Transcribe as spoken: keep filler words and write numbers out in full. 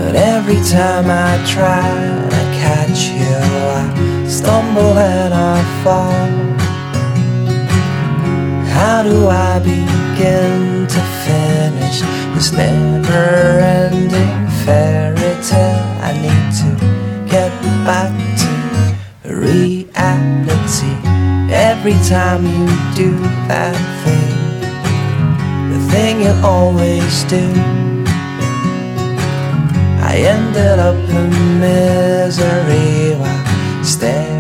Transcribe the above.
But every time I try to catch you, I stumble and I fall. How do I begin to finish this never-ending fairy tale? I need to get back to reality. Every time you do that thing, the thing you always do, I ended up in misery while staring